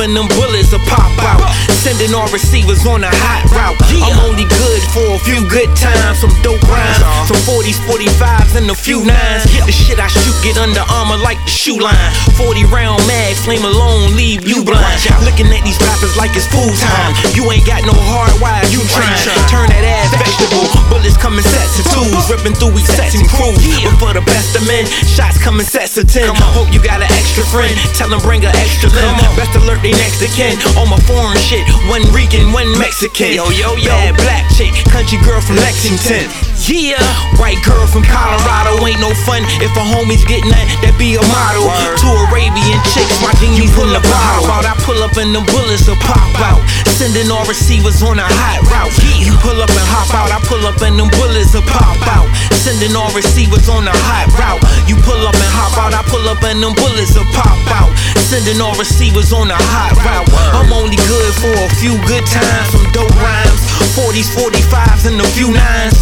and them bullets will pop out. Sending all receivers on a hot route. I'm only good for a few good times. Some dope rhymes, some 40s, 45s, and a few 9s. The shit I shoot get under armor like the shoe line. 40 round mag, flame alone, leave you blind. Looking at these rappers like it's food time. You ain't got no hard wire, you trying. Turn that ass vegetable. Bullets come in sets of twos, ripping through we sets and crews. But for the best of men, shots come in sets of 10. Hope you got an extra friend, tell them bring an extra limb. Best alert they next to kin. On my foreign shit, one Rican, one Mexican. Bad black chick, country girl from Lexington. Yeah, white girl from Colorado ain't no fun. If a homie's getting that, that be a model. Two Arabian chicks, my genius in the bottle. I pull up and them bullets will pop out. Sending all receivers on a hot route. You pull up and hop out, I pull up and them bullets will pop out. Sending all receivers on a hot route. You pull up and hop out, I pull up and them bullets will pop out. Sending all receivers on a hot route. I'm only good for a few good times. Some dope rhymes, 40s, 45s, and a few 9s.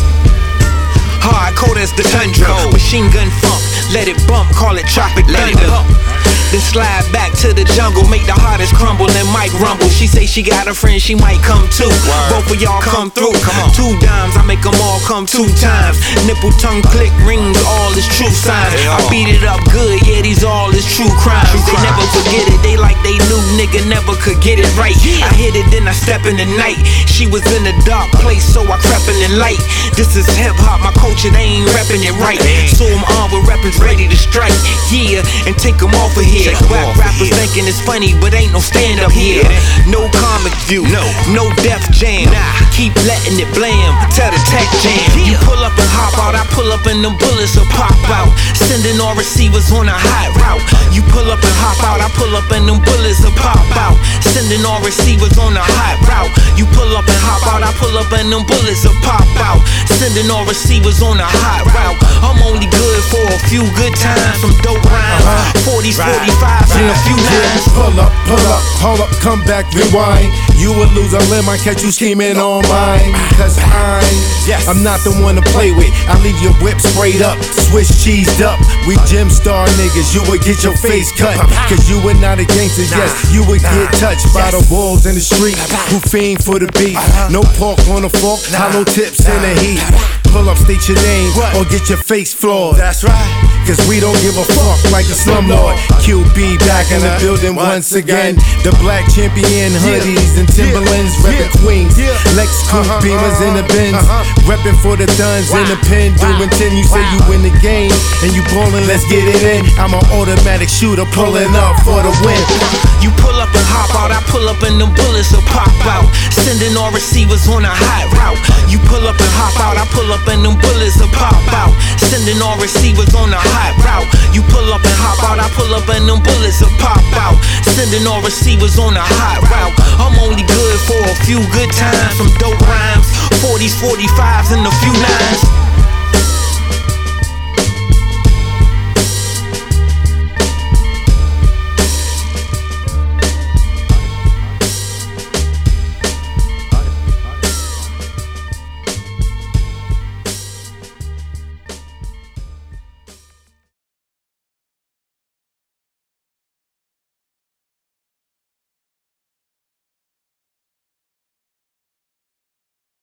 Hardcore as the tundra, machine gun funk, let it bump, call it tropic thunder. Then slide back to the jungle, make the hardest crumble and mic rumble. She say she got a friend, she might come too. Both of y'all come through. 2 dimes, I make them all come 2 times. Nipple, tongue, click, rings, all is true signs. I beat it up good, yeah, these all is true crimes. They never forget it, they like they knew nigga never could get it right. I hit it, then I step in the night. She was in a dark place, so I crept in the light. This is hip hop, my culture, they ain't reppin' it right. So I'm armed with rappers ready to strike, yeah, and take them off of here. Whack rappers thinking it's funny, but ain't no stand up here. No comic view, no Def Jam. Keep letting it blam, tell the tech jam. You pull up and hop out, I pull up and them bullets will pop out. Sending all receivers on a hot route. You pull up and hop out, I pull up and them bullets will pop out. Sending all receivers on a hot route. You pull up and hop out, I pull up and them bullets will pop out. Sending all receivers on a hot route. I'm only good for a few good times. Some dope rhymes, 40s, 45s, and a few 9s. Pull up, hold up, come back, rewind. You would lose a limb, I catch you scheming on mine. Cause I'm not the one to play with. I leave your whip sprayed up, Swiss cheesed up. We gym star niggas, you would get your face cut. Cause you were not a gangster, yes, you would get touched by the wolves in the street who fiend for the beat. No pork on the fork, hollow tips in the heat. Pull up, state your name, or get your face floored. That's right. Cause we don't give a fuck like a slumlord. QB back in the building once again. The black champion hoodies and Timberlands reppin' Queens. Lex Coupe Beamers in the Benz. Reppin' for the Duns in the pen. Doing 10, you say you win the game. And you ballin', let's get it in. I'm an automatic shooter pulling up for the win. You pull up and hop out, I pull up and them bullets will pop out. Sending all receivers on a hot route. You pull up and hop out, I pull up and them bullets will pop out. Sending all receivers on a hot route. You pull up and hop out, I pull up and them bullets will pop out. Sending all receivers on a hot route. I'm only good for a few good times. Some dope rhymes, 40s, 45s, and a few 9s.